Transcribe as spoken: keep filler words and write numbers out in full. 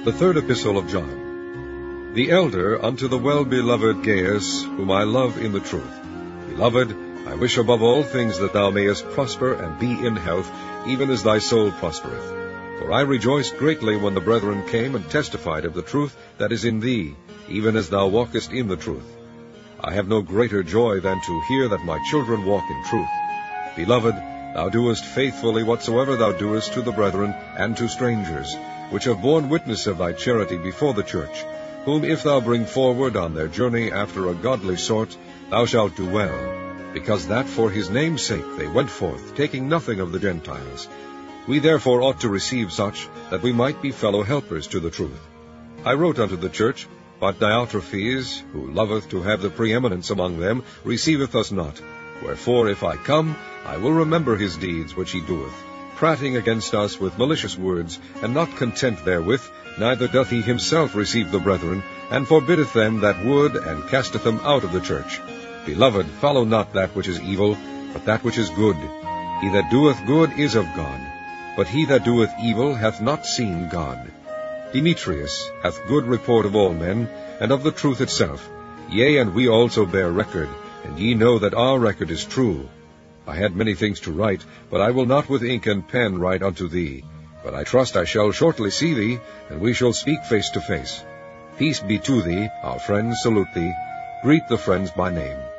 The third epistle of John. The elder unto the well-beloved Gaius, whom I love in the truth. Beloved, I wish above all things that thou mayest prosper and be in health, even as thy soul prospereth. For I rejoiced greatly when the brethren came and testified of the truth that is in thee, even as thou walkest in the truth. I have no greater joy than to hear that my children walk in truth. Beloved, thou doest faithfully whatsoever thou doest to the brethren and to strangers, which have borne witness of thy charity before the church, whom if thou bring forward on their journey after a godly sort, thou shalt do well, because that for his name's sake they went forth, taking nothing of the Gentiles. We therefore ought to receive such, that we might be fellow helpers to the truth. I wrote unto the church, but Diotrephes, who loveth to have the preeminence among them, receiveth us not. Wherefore, if I come, I will remember his deeds which he doeth, prating against us with malicious words, and not content therewith, neither doth he himself receive the brethren, and forbiddeth them that would, and casteth them out of the church. Beloved, follow not that which is evil, but that which is good. He that doeth good is of God, but he that doeth evil hath not seen God. Demetrius hath good report of all men, and of the truth itself. Yea, and we also bear record, and ye know that our record is true. I had many things to write, but I will not with ink and pen write unto thee. But I trust I shall shortly see thee, and we shall speak face to face. Peace be to thee. Our friends salute thee. Greet the friends by name.